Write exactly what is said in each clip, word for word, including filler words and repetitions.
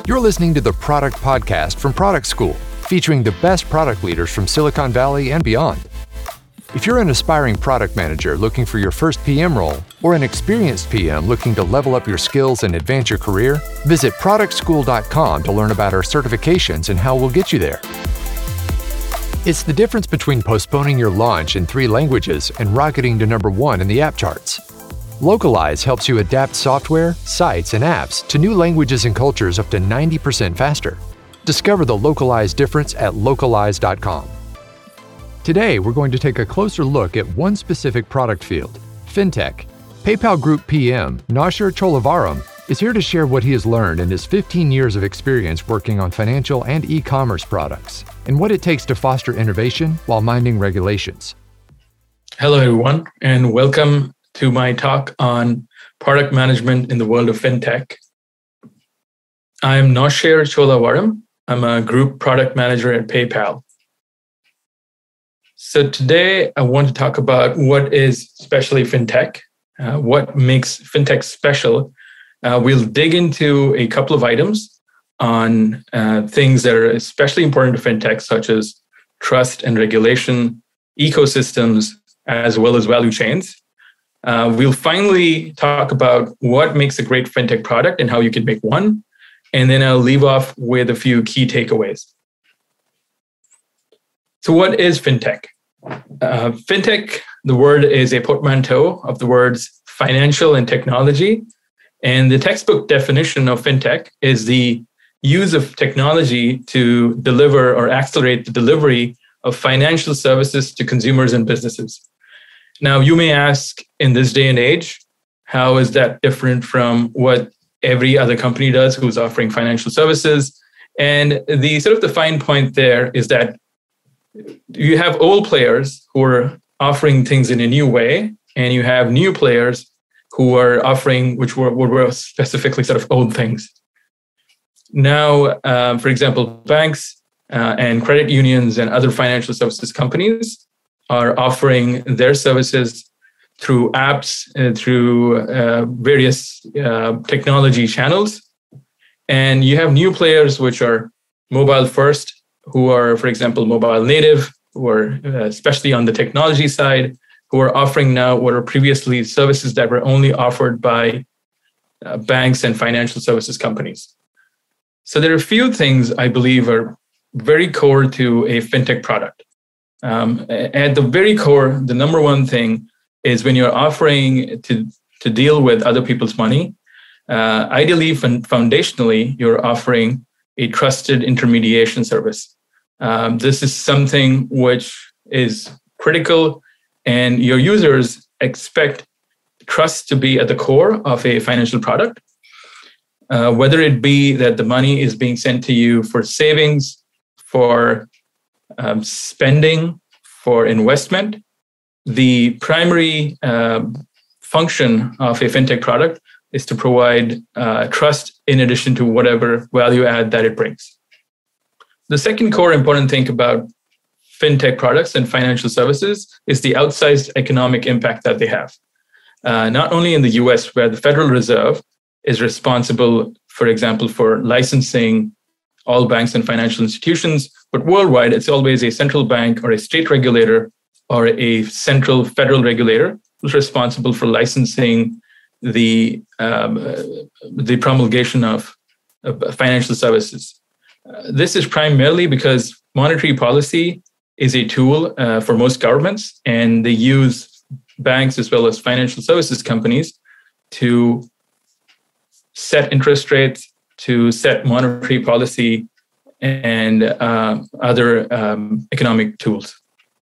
You're listening to the Product Podcast from Product School, featuring the best product leaders from Silicon Valley and beyond. If you're an aspiring product manager looking for your first P M role, or an experienced P M looking to level up your skills and advance your career, visit product school dot com to learn about our certifications and how we'll get you there. It's the difference between postponing your launch in three languages and rocketing to number one in the app charts. Localize helps you adapt software, sites, and apps to new languages and cultures up to ninety percent faster. Discover the Localize difference at localize dot com. Today, we're going to take a closer look at one specific product field, FinTech. PayPal Group P M, Naushir Cholavaram, is here to share what he has learned in his fifteen years of experience working on financial and e-commerce products, and what it takes to foster innovation while minding regulations. Hello, everyone, and welcome to my talk on product management in the world of FinTech. I'm Naushir Cholavaram. I'm a group product manager at PayPal. So today I want to talk about what is especially FinTech, uh, what makes FinTech special. Uh, we'll dig into a couple of items on uh, things that are especially important to FinTech, such as trust and regulation, ecosystems, as well as value chains. Uh, we'll finally talk about what makes a great FinTech product and how you can make one. And then I'll leave off with a few key takeaways. So what is FinTech? Uh, FinTech, the word is a portmanteau of the words financial and technology. And the textbook definition of FinTech is the use of technology to deliver or accelerate the delivery of financial services to consumers and businesses. Now, you may ask, in this day and age, how is that different from what every other company does who's offering financial services? And the sort of the fine point there is that you have old players who are offering things in a new way, and you have new players who are offering, which were, were specifically sort of old things. Now, um, for example, banks uh, and credit unions and other financial services companies are offering their services through apps, uh, through uh, various uh, technology channels. And you have new players which are mobile first, who are, for example, mobile native, who are uh, especially on the technology side, who are offering now what are previously services that were only offered by uh, banks and financial services companies. So there are a few things I believe are very core to a FinTech product. Um, at the very core, the number one thing is when you're offering to, to deal with other people's money, uh, ideally, foundationally, you're offering a trusted intermediation service. Um, this is something which is critical, and your users expect trust to be at the core of a financial product, uh, whether it be that the money is being sent to you for savings, for um, spending, for investment. The primary um, function of a FinTech product is to provide uh, trust in addition to whatever value add that it brings. The second core important thing about FinTech products and financial services is the outsized economic impact that they have. Uh, not only in the U S, where the Federal Reserve is responsible, for example, for licensing all banks and financial institutions, but worldwide, it's always a central bank or a state regulator or a central federal regulator who's responsible for licensing the, um, uh, the promulgation of uh, financial services. Uh, this is primarily because monetary policy is a tool uh, for most governments, and they use banks as well as financial services companies to set interest rates, to set monetary policy, and uh, other um, economic tools.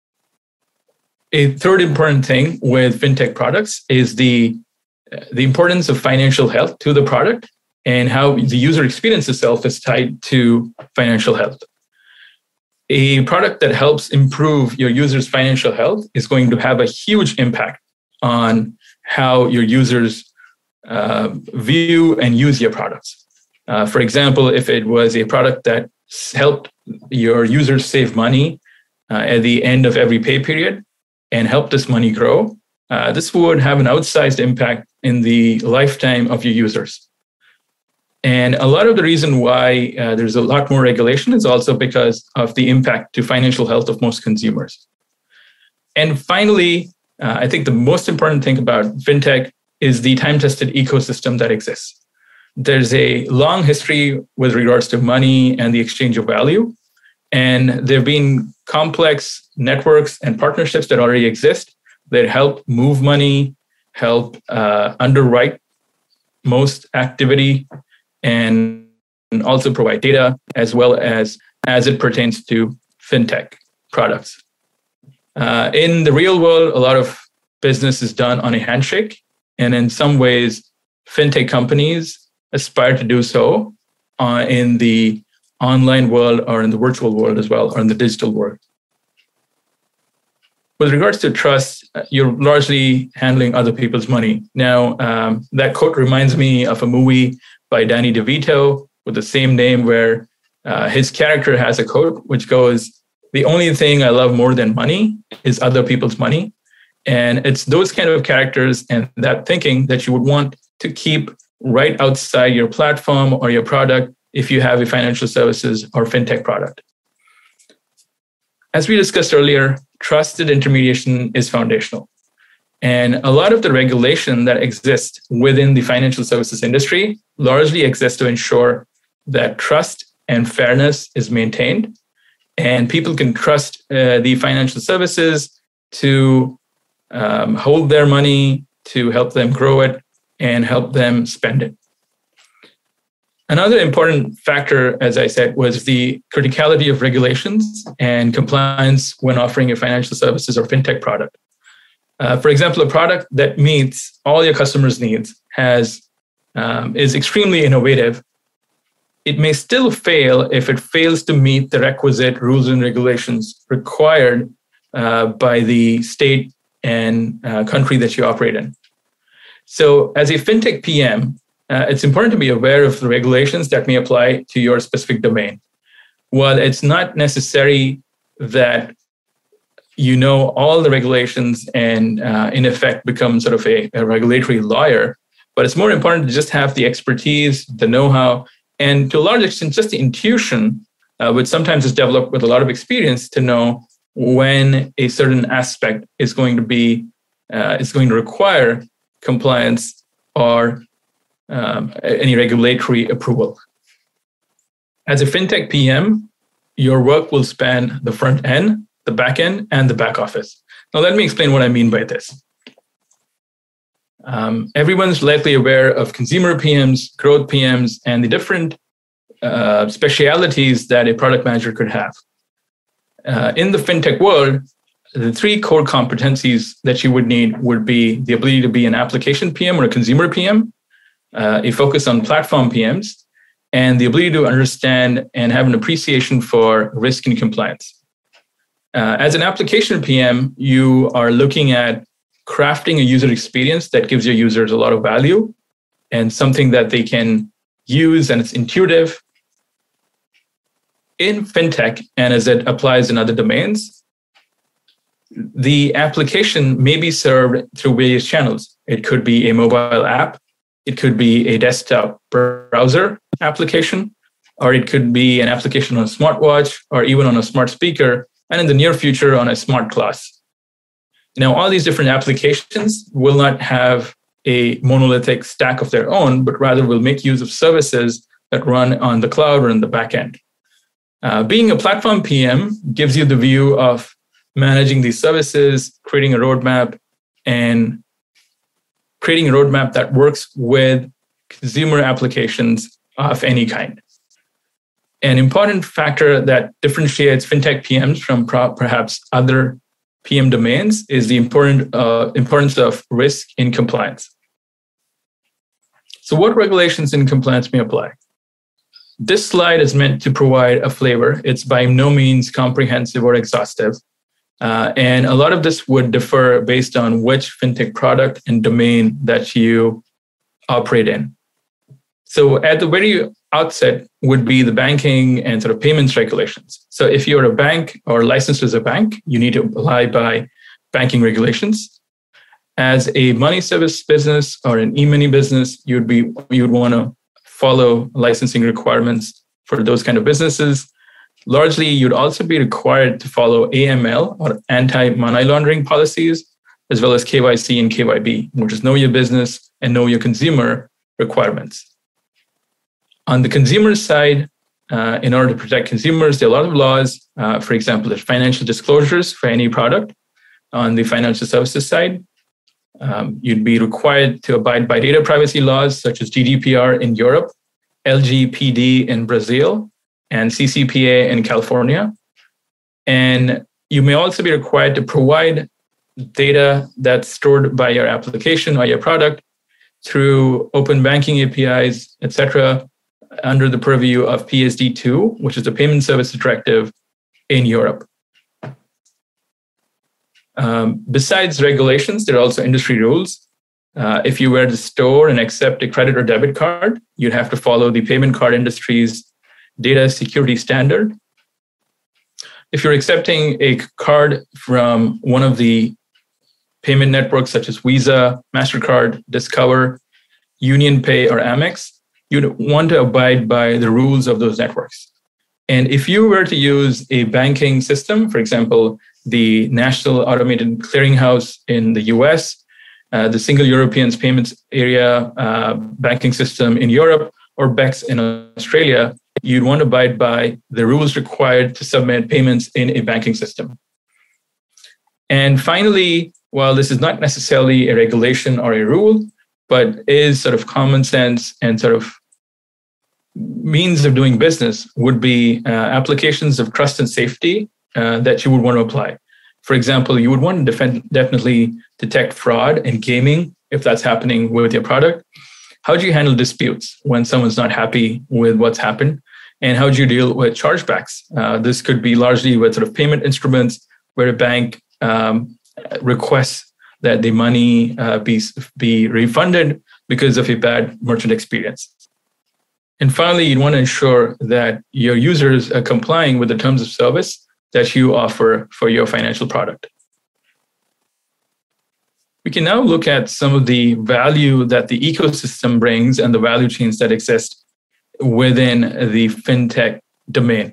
A third important thing with FinTech products is the, the importance of financial health to the product and how the user experience itself is tied to financial health. A product that helps improve your user's financial health is going to have a huge impact on how your users uh, view and use your products. Uh, for example, if it was a product that helped your users save money uh, at the end of every pay period and helped this money grow, uh, this would have an outsized impact in the lifetime of your users. And a lot of the reason why uh, there's a lot more regulation is also because of the impact to financial health of most consumers. And finally, uh, I think the most important thing about fintech is the time-tested ecosystem that exists. There's a long history with regards to money and the exchange of value. And there have been complex networks and partnerships that already exist that help move money, help uh, underwrite most activity, and also provide data as well as as it pertains to fintech products. Uh, in the real world, a lot of business is done on a handshake. And in some ways, fintech companies aspire to do so uh, in the online world or in the virtual world as well, or in the digital world. With regards to trust, you're largely handling other people's money. Now, um, that quote reminds me of a movie by Danny DeVito with the same name, where uh, his character has a quote which goes, "The only thing I love more than money is other people's money." And it's those kind of characters and that thinking that you would want to keep right outside your platform or your product if you have a financial services or fintech product. As we discussed earlier, trusted intermediation is foundational. And a lot of the regulation that exists within the financial services industry largely exists to ensure that trust and fairness is maintained, and people can trust uh, the financial services to um, hold their money, to help them grow it, and help them spend it. Another important factor, as I said, was the criticality of regulations and compliance when offering a financial services or fintech product. Uh, for example, a product that meets all your customers' needs has um, is extremely innovative. It may still fail if it fails to meet the requisite rules and regulations required uh, by the state and uh, country that you operate in. So as a fintech P M, uh, it's important to be aware of the regulations that may apply to your specific domain. While it's not necessary that you know all the regulations and uh, in effect become sort of a, a regulatory lawyer, but it's more important to just have the expertise, the know-how, and to a large extent, just the intuition, uh, which sometimes is developed with a lot of experience, to know when a certain aspect is going to be, uh, is going to require compliance or um, any regulatory approval. As a fintech P M, your work will span the front end, the back end, and the back office. Now, let me explain what I mean by this. Um, everyone's likely aware of consumer P Ms, growth P Ms, and the different uh, specialities that a product manager could have. Uh, in the fintech world, the three core competencies that you would need would be the ability to be an application P M or a consumer P M, uh, a focus on platform P Ms, and the ability to understand and have an appreciation for risk and compliance. Uh, as an application P M, you are looking at crafting a user experience that gives your users a lot of value and something that they can use and it's intuitive. In fintech, and as it applies in other domains, the application may be served through various channels. It could be a mobile app, it could be a desktop browser application, or it could be an application on a smartwatch or even on a smart speaker, and in the near future on a smart glass. Now, all these different applications will not have a monolithic stack of their own, but rather will make use of services that run on the cloud or in the back end. Uh, being a platform P M gives you the view of managing these services, creating a roadmap, and creating a roadmap that works with consumer applications of any kind. An important factor that differentiates fintech P Ms from pro- perhaps other P M domains is the important uh, importance of risk in compliance. So what regulations in compliance may apply? This slide is meant to provide a flavor. It's by no means comprehensive or exhaustive. Uh, and a lot of this would differ based on which fintech product and domain that you operate in. So at the very outset would be the banking and sort of payments regulations. So if you're a bank or licensed as a bank, you need to abide by banking regulations. As a money service business or an e-money business, you'd be you'd want to follow licensing requirements for those kind of businesses. Largely, you'd also be required to follow A M L, or anti-money laundering policies, as well as K Y C and K Y B, which is know your business and know your consumer requirements. On the consumer side, uh, in order to protect consumers, there are a lot of laws. Uh, for example, there's financial disclosures for any product. On the financial services side, um, you'd be required to abide by data privacy laws such as G D P R in Europe, L G P D in Brazil, and C C P A in California. And you may also be required to provide data that's stored by your application or your product through open banking A P Is, et cetera, under the purview of P S D two, which is the Payment Services Directive in Europe. Um, besides regulations, there are also industry rules. Uh, if you were to store and accept a credit or debit card, you'd have to follow the payment card industry's data security standard. If you're accepting a card from one of the payment networks such as Visa, MasterCard, Discover, UnionPay, or Amex, you'd want to abide by the rules of those networks. And if you were to use a banking system, for example, the National Automated Clearinghouse in the U S, uh, the Single European Payments Area uh, banking system in Europe, or B E X in Australia, you'd want to abide by the rules required to submit payments in a banking system. And finally, while this is not necessarily a regulation or a rule, but is sort of common sense and sort of means of doing business, would be uh, applications of trust and safety uh, that you would want to apply. For example, you would want to defend, definitely detect fraud in gaming if that's happening with your product. How do you handle disputes when someone's not happy with what's happened? And how do you deal with chargebacks? Uh, this could be largely with sort of payment instruments where a bank um, requests that the money uh, be, be refunded because of a bad merchant experience. And finally, you'd want to ensure that your users are complying with the terms of service that you offer for your financial product. We can now look at some of the value that the ecosystem brings and the value chains that exist within the fintech domain.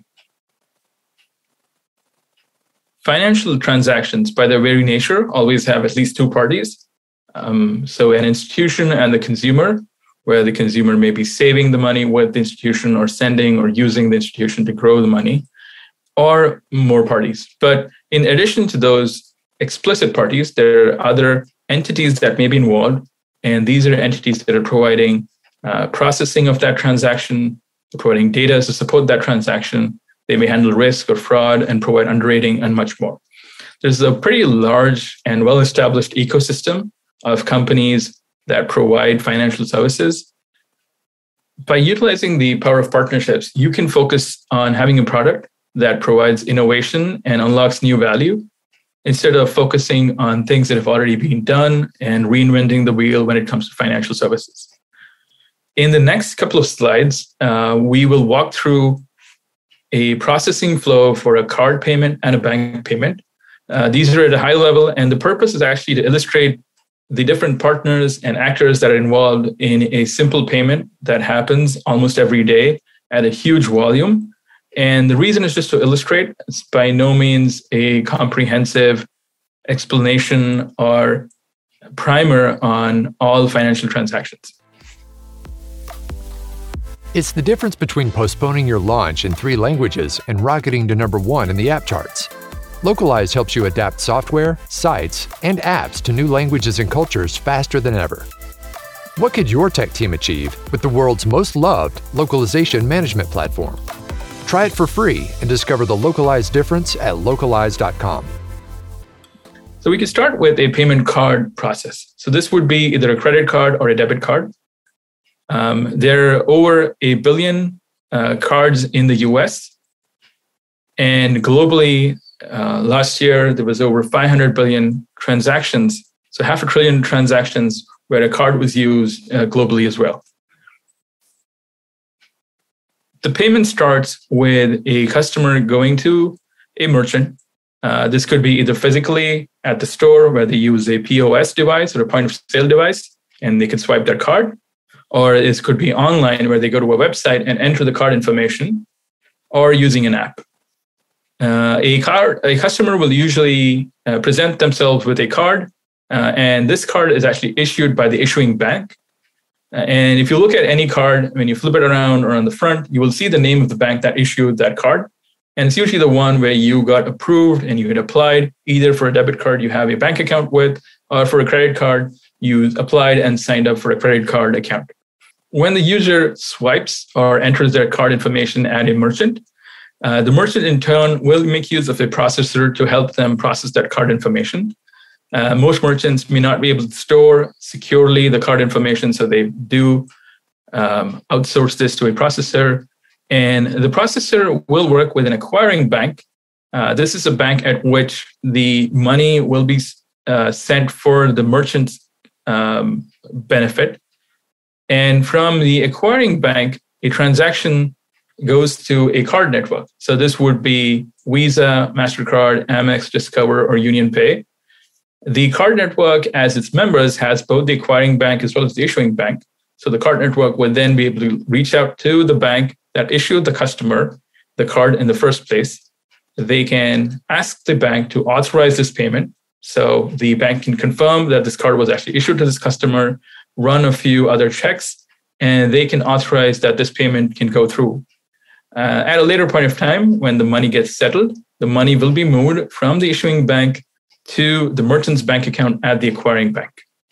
Financial transactions, by their very nature, always have at least two parties. Um, so an institution and the consumer, where the consumer may be saving the money with the institution or sending or using the institution to grow the money, or more parties. But in addition to those explicit parties, there are other entities that may be involved, and these are entities that are providing uh, processing of that transaction, providing data to support that transaction. They may handle risk or fraud and provide underwriting and much more. There's a pretty large and well-established ecosystem of companies that provide financial services. By utilizing the power of partnerships, you can focus on having a product that provides innovation and unlocks new value, instead of focusing on things that have already been done and reinventing the wheel when it comes to financial services. In the next couple of slides, uh, we will walk through a processing flow for a card payment and a bank payment. Uh, these are at a high level, and the purpose is actually to illustrate the different partners and actors that are involved in a simple payment that happens almost every day at a huge volume. And the reason is just to illustrate. It's by no means a comprehensive explanation or primer on all financial transactions. It's the difference between postponing your launch in three languages and rocketing to number one in the app charts. Localize helps you adapt software, sites, and apps to new languages and cultures faster than ever. What could your tech team achieve with the world's most loved localization management platform? Try it for free and discover the Localize difference at localize dot com. So we can start with a payment card process. So this would be either a credit card or a debit card. Um, there are over a billion uh, cards in the U S, and globally, uh, last year, there was over five hundred billion transactions. So half a trillion transactions where a card was used uh, globally as well. The payment starts with a customer going to a merchant. Uh, this could be either physically at the store where they use a P O S device or a point of sale device, and they can swipe their card, or it could be online where they go to a website and enter the card information, or using an app. Uh, a card, a customer will usually uh, present themselves with a card, uh, and this card is actually issued by the issuing bank. Uh, and if you look at any card, when you flip it around or on the front, you will see the name of the bank that issued that card. And it's usually the one where you got approved and you had applied either for a debit card you have a bank account with, or for a credit card, you applied and signed up for a credit card account. When the user swipes or enters their card information at a merchant, uh, the merchant in turn will make use of a processor to help them process that card information. Uh, most merchants may not be able to store securely the card information, so they do um, outsource this to a processor. And the processor will work with an acquiring bank. Uh, this is a bank at which the money will be uh, sent for the merchant's um, benefit. And from the acquiring bank, a transaction goes to a card network. So this would be Visa, MasterCard, Amex, Discover, or UnionPay. The card network, as its members, has both the acquiring bank as well as the issuing bank. So the card network would then be able to reach out to the bank that issued the customer the card in the first place. They can ask the bank to authorize this payment. So the bank can confirm that this card was actually issued to this customer, run a few other checks, and they can authorize that this payment can go through. Uh, at a later point of time, when the money gets settled, the money will be moved from the issuing bank to the merchant's bank account at the acquiring bank.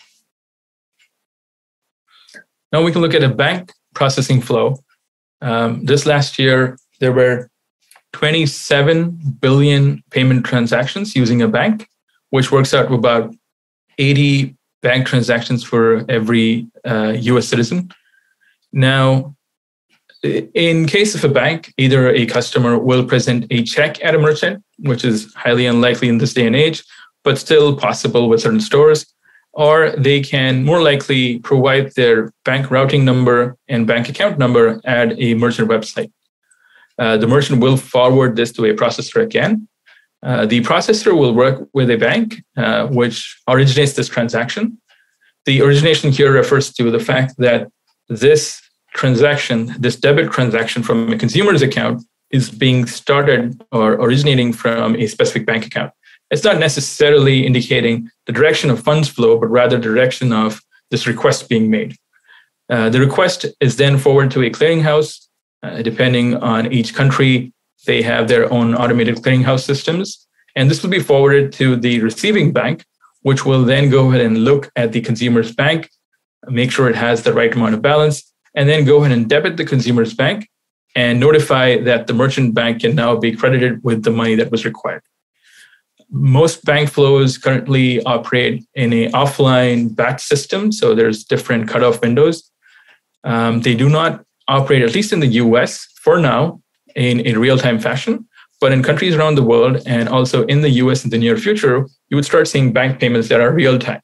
Now we can look at a bank processing flow. Um, this last year, there were twenty-seven billion payment transactions using a bank, which works out to about eighty bank transactions for every uh, U S citizen. Now, in case of a bank, either a customer will present a check at a merchant, which is highly unlikely in this day and age, but still possible with certain stores, or they can more likely provide their bank routing number and bank account number at a merchant website. Uh, the merchant will forward this to a processor again. Uh, the processor will work with a bank uh, which originates this transaction. The origination here refers to the fact that this transaction, this debit transaction from a consumer's account, is being started or originating from a specific bank account. It's not necessarily indicating the direction of funds flow, but rather the direction of this request being made. Uh, the request is then forwarded to a clearinghouse. Uh, depending on each country, they have their own automated clearinghouse systems. And this will be forwarded to the receiving bank, which will then go ahead and look at the consumer's bank, make sure it has the right amount of balance, and then go ahead and debit the consumer's bank and notify that the merchant bank can now be credited with the money that was required. Most bank flows currently operate in an offline batch system, so there's different cutoff windows. Um, they do not operate, at least in the U S for now, in a real-time fashion. But in countries around the world, and also in the U S in the near future, you would start seeing bank payments that are real-time.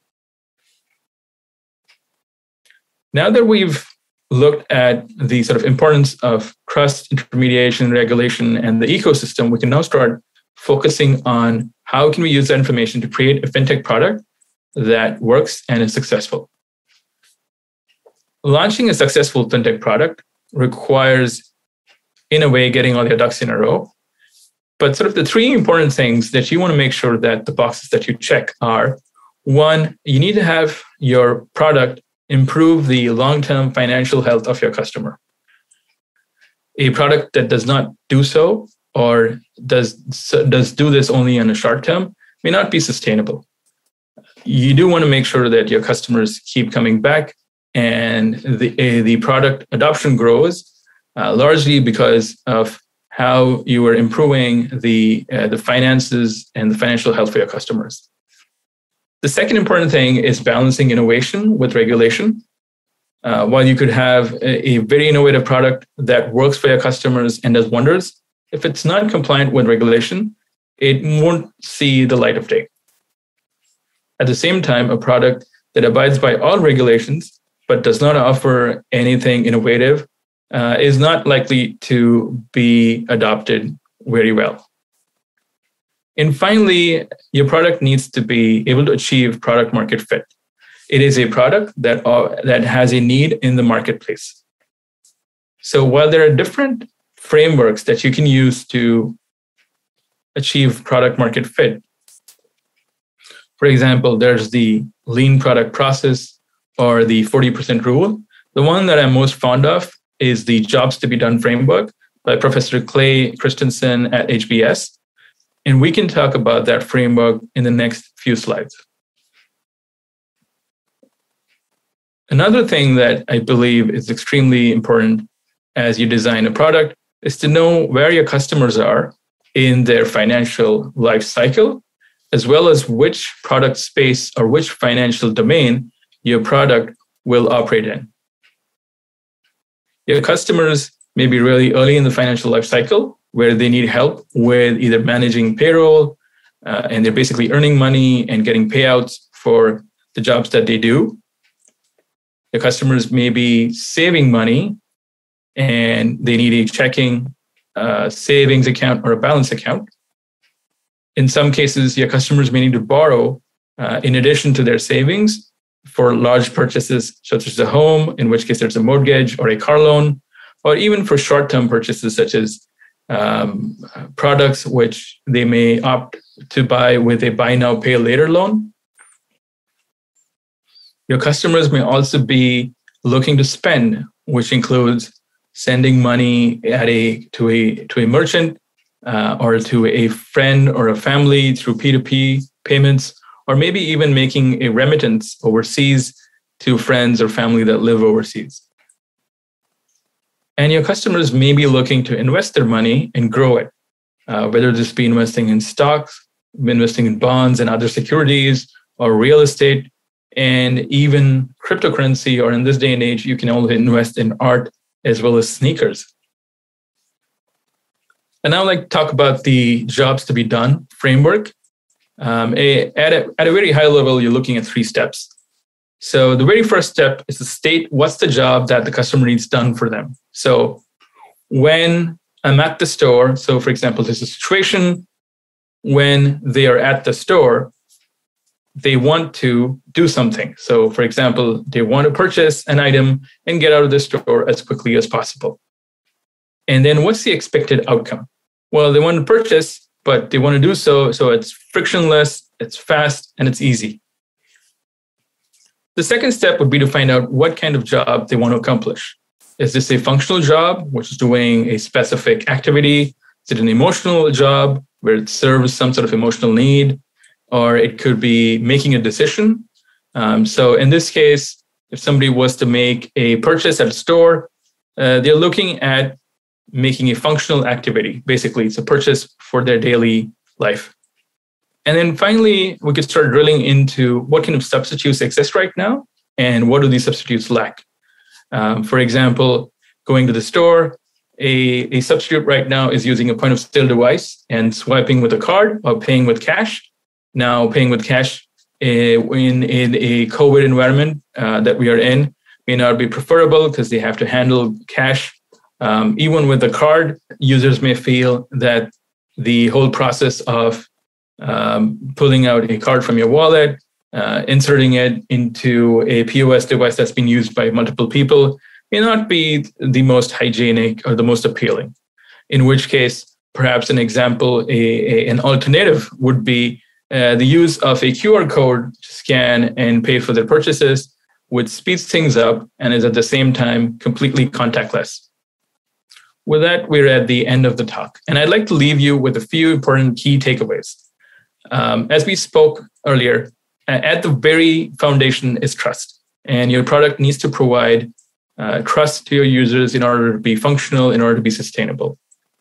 Now that we've looked at the sort of importance of trust, intermediation, regulation, and the ecosystem, we can now start focusing on how can we use that information to create a fintech product that works and is successful. Launching a successful fintech product requires, in a way, getting all your ducks in a row. But sort of the three important things that you want to make sure that the boxes that you check are, one, you need to have your product improve the long-term financial health of your customer. A product that does not do so, or does, does do this only in a short term, may not be sustainable. You do want to make sure that your customers keep coming back and the, uh, the product adoption grows, uh, largely because of how you are improving the, uh, the finances and the financial health for your customers. The second important thing is balancing innovation with regulation. Uh, while you could have a, a very innovative product that works for your customers and does wonders, if it's not compliant with regulation, it won't see the light of day. At the same time, a product that abides by all regulations but does not offer anything innovative uh, is not likely to be adopted very well. And finally, your product needs to be able to achieve product market fit. It is a product that, uh, that has a need in the marketplace. So while there are different frameworks that you can use to achieve product market fit, for example, there's the lean product process or the forty percent rule. The one that I'm most fond of is the Jobs to be Done framework by Professor Clay Christensen at H B S. And we can talk about that framework in the next few slides. Another thing that I believe is extremely important as you design a product is to know where your customers are in their financial life cycle, as well as which product space or which financial domain your product will operate in. Your customers may be really early in the financial life cycle where they need help with either managing payroll uh, and they're basically earning money and getting payouts for the jobs that they do. The customers may be saving money and they need a checking uh, savings account or a balance account. In some cases, your customers may need to borrow uh, in addition to their savings for large purchases, such as a home, in which case there's a mortgage or a car loan, or even for short-term purchases, such as um, products which they may opt to buy with a buy now, pay later loan. Your customers may also be looking to spend, which includes sending money at a to a to a merchant uh, or to a friend or a family through P two P payments, or maybe even making a remittance overseas to friends or family that live overseas. And your customers may be looking to invest their money and grow it, uh, whether this be investing in stocks, investing in bonds and other securities, or real estate, and even cryptocurrency, or in this day and age, you can also invest in art as well as sneakers. And now I'd like to talk about the Jobs to be Done framework. Um, a, at, a, at a very high level, you're looking at three steps. So the very first step is to state what's the job that the customer needs done for them. So when I'm at the store, so for example, there's a situation when they are at the store, they want to do something. So for example, they want to purchase an item and get out of the store as quickly as possible. And then what's the expected outcome? Well, they want to purchase, but they want to do so so it's frictionless, it's fast, and it's easy. The second step would be to find out what kind of job they want to accomplish. Is this a functional job, which is doing a specific activity? Is it an emotional job where it serves some sort of emotional need? Or it could be making a decision. Um, so in this case, if somebody was to make a purchase at a store, uh, they're looking at making a functional activity. Basically, it's a purchase for their daily life. And then finally, we could start drilling into what kind of substitutes exist right now and what do these substitutes lack. Um, for example, going to the store, a, a substitute right now is using a point of sale device and swiping with a card or paying with cash. Now, paying with cash uh, in, in a COVID environment uh, that we are in may not be preferable because they have to handle cash. Um, even with the card, users may feel that the whole process of um, pulling out a card from your wallet, uh, inserting it into a P O S device that's being used by multiple people may not be the most hygienic or the most appealing. In which case, perhaps an example, a, a, an alternative would be Uh, the use of a Q R code to scan and pay for their purchases, which speeds things up and is at the same time completely contactless. With that, we're at the end of the talk. And I'd like to leave you with a few important key takeaways. Um, as we spoke earlier, at the very foundation is trust. And your product needs to provide uh, trust to your users in order to be functional, in order to be sustainable.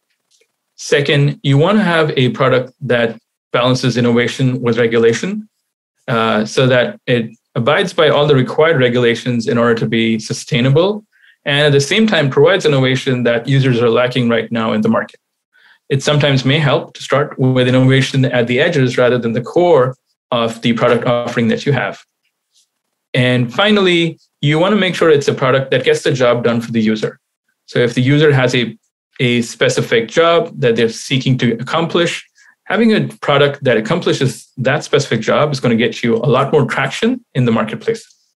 Second, you want to have a product that balances innovation with regulation uh, so that it abides by all the required regulations in order to be sustainable, and at the same time provides innovation that users are lacking right now in the market. It sometimes may help to start with innovation at the edges rather than the core of the product offering that you have. And finally, you want to make sure it's a product that gets the job done for the user. So if the user has a, a specific job that they're seeking to accomplish, having a product that accomplishes that specific job is going to get you a lot more traction in the marketplace.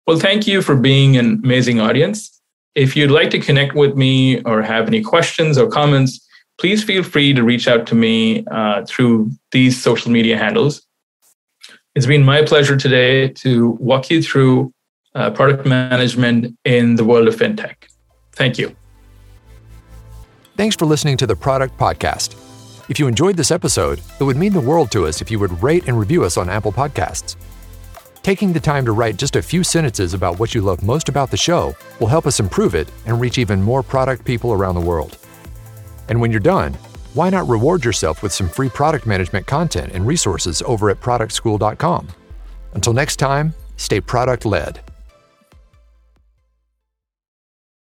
Well, thank you for being an amazing audience. If you'd like to connect with me or have any questions or comments, please feel free to reach out to me uh, through these social media handles. It's been my pleasure today to walk you through uh, product management in the world of fintech. Thank you. Thanks for listening to the Product Podcast. If you enjoyed this episode, it would mean the world to us if you would rate and review us on Apple Podcasts. Taking the time to write just a few sentences about what you love most about the show will help us improve it and reach even more product people around the world. And when you're done, why not reward yourself with some free product management content and resources over at product school dot com? Until next time, stay product-led.